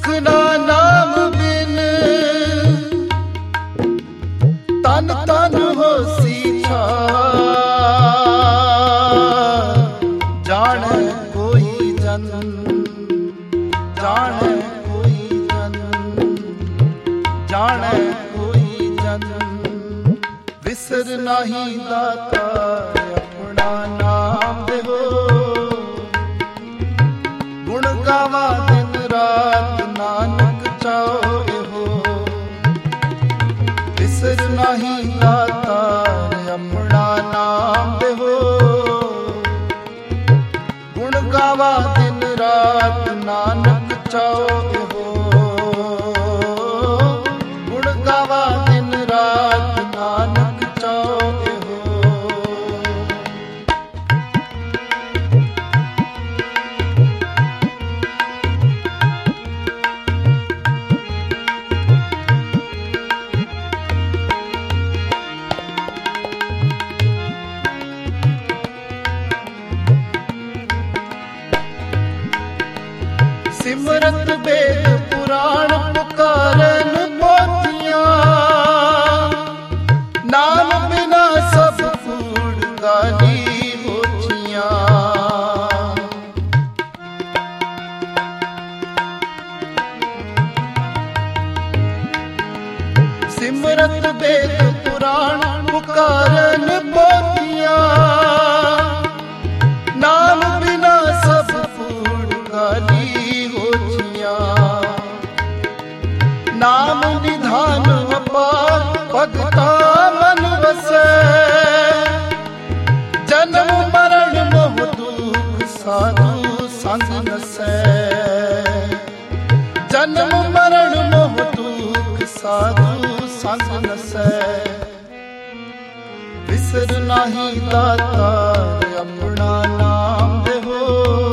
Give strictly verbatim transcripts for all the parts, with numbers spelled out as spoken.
ना नाम बिन तन तन हो सीछा जाने कोई जन जाने कोई जन जाने कोई जन विसर नहीं दाता अपना नाम देहो गुण गावा दिन रात नानक चाओ हो विसर नहीं दाता अपना नाम देहो गुण गावा दिन रात नानक चाओ हो गुण गावा दिन रात नानक चाओ हो। सिमरत वेद पुराण पुकारन पोथियां नाम बिना सब कूड़ गाली होथियां सिमरत वेद पुराण पुकारन पोथियां नाम बिना सब कूड़ गाली नाम निधान अपार भगता मन बसे जन्म मरण मोह दुख साधु संग नसै जन्म मरण मोह दुख साधु संग नसै विसर नहीं दाता अपना नाम देहो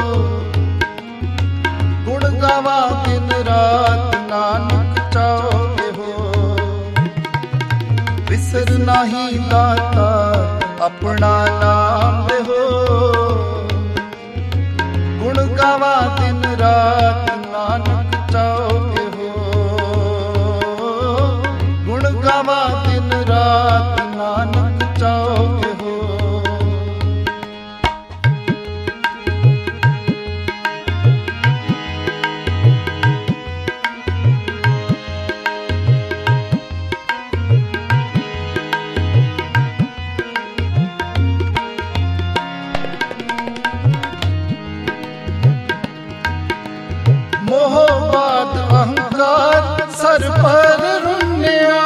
गुण गावा दिन रात नानक चाओ हो विसर नहीं दाता अपना नाम हो गुण गावा दिन रात नानक चाओ हो गुण गावा दिन रात नानक चाओ हो। मोहबाद अहंकार सर पर रुन्या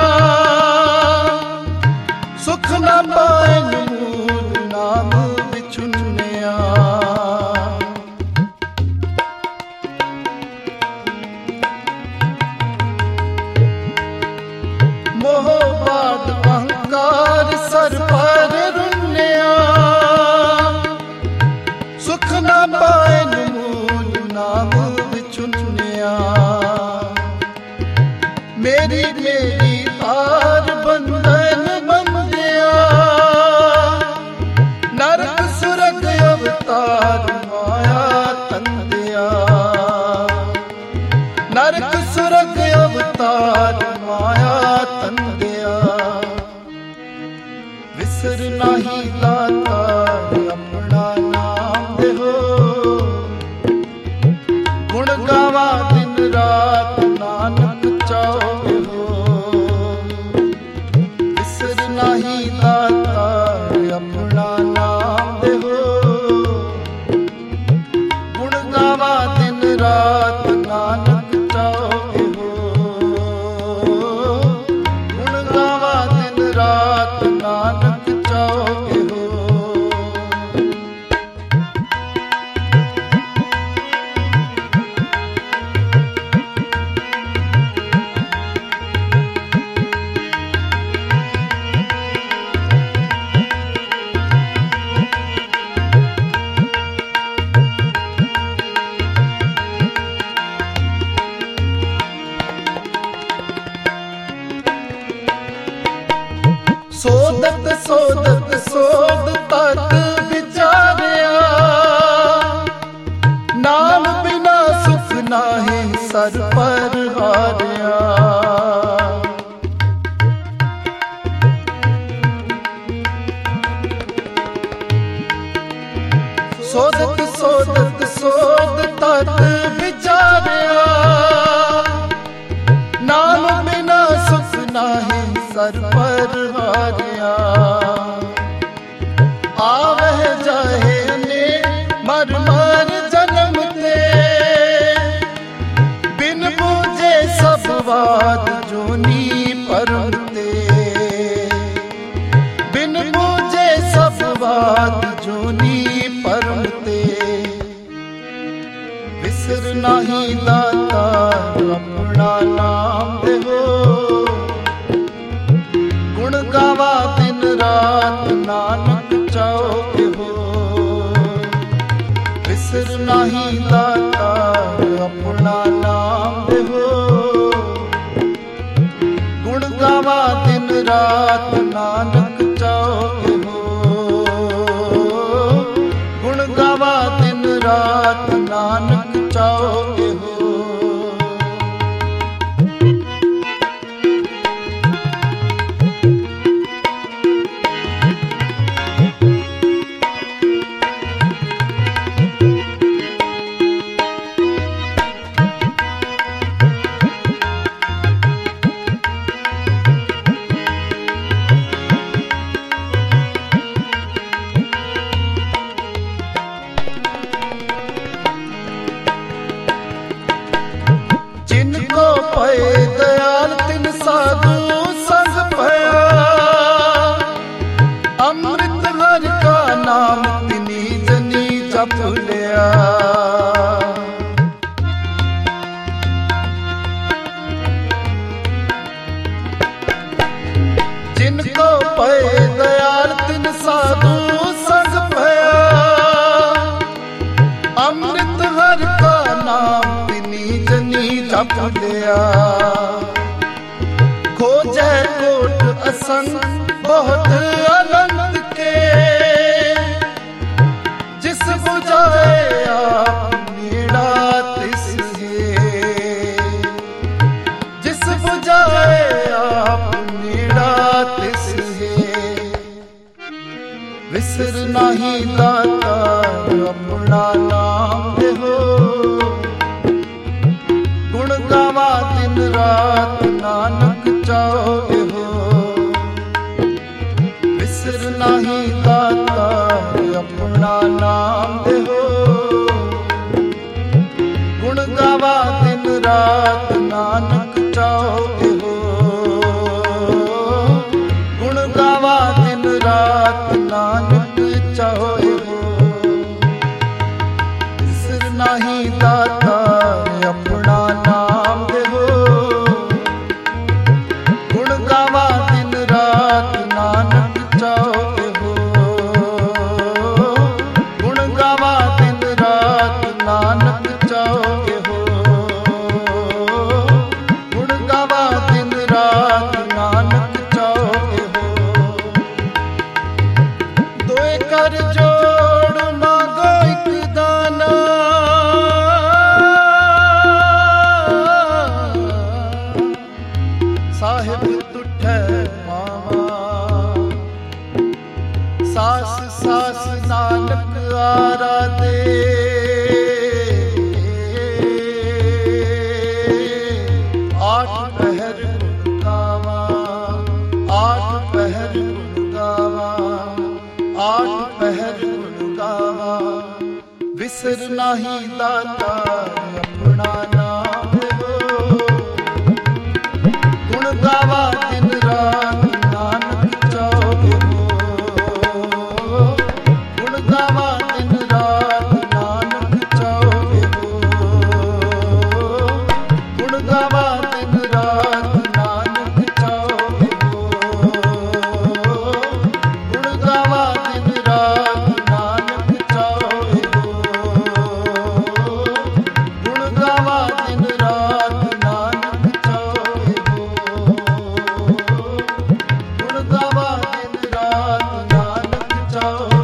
सुख न पाएन मूल नाम बिछुन्या मोहबाद अहंकार सर पर रुन्या सुख न पाएन मूल नाम मेरी मेरी तार बंधन बंदिया नरक सुरग अवतार माया तंदिया नरक सुरग अवतार माया तंदिया विसर नहीं दाता अपना नाम देहो गुण गावा दिन रात नानक चाओ हो विसर नहीं दाता अपना नाम देहो गुण गावा दिन रात नानक चाओ हो गुण गावा दिन रात नानक चाओ हो। नाहीं सर पर हारिया। सोदत सोदत सोद तत विचारिया, नाम बिना सुख नाहीं सर पर हारिया। आवह जाहे ने मर मर जन्म ते, बिन बूझे सब बात जोनी परम ते। बिन बूझे सब बात जोनी परम ते। विसर नाही दाता अपना नाम देवो, गुण गावा दिन रात नानक चाहो हो। विसर नाही दाता अपना नाम देवो, गुण गावा दिन रात नानक चाहो हो। गुण गावा दिन रात नानक चाहो हो। जिनको पए दयाल तिन साधु संग पया, अमृत हर का नाम तिनी जनी जप लिया। जिनको पए दयाल तिन साधु संग पया, अमृत हर का नाम जप लिया। खोजे कोट असंग बहुत अनंत के, जिस बुझाए आप नीड़ा तिस है। जिस बुझाए आप नीड़ा तिस है। विसर नाही दाता अपना नाम देहो, गुण गावा दिन रात नानक चाहो हो। विसर नाही दाता अपना नाम देहो, गुण गावा दिन रात नानक चाहो हो। गुण गावा दिन रात नानक चाहो हो। विसर नाही दाता अपना नाम देहो, गुण गावा दिन रात नानक चाहो हो। गुण गावा दिन रात नानक चाहो हो। गुण गावा दिन रात नानक चाहो हो। दोए कर जोड़ मांगो एक दाना, साहिब तुठै पावा। सास सास नानक आरा दे, आठ पहर गुण गावा। आठ पहर गुण गावा। आठ पहर गुण गावा। विसर नाही दाता अपना नाम देवो, गुण गावा दिन रात नानक चाहो हो। गुण गावा दिन रात नानक चाहो हो। गुण गावा दिन रात नानक चाहो हो। गुण गावा दिन रात नानक चाहो हो। गुण गावा दिन रात नानक चाहो हो। गुण गावा दिन रात नानक चाहो।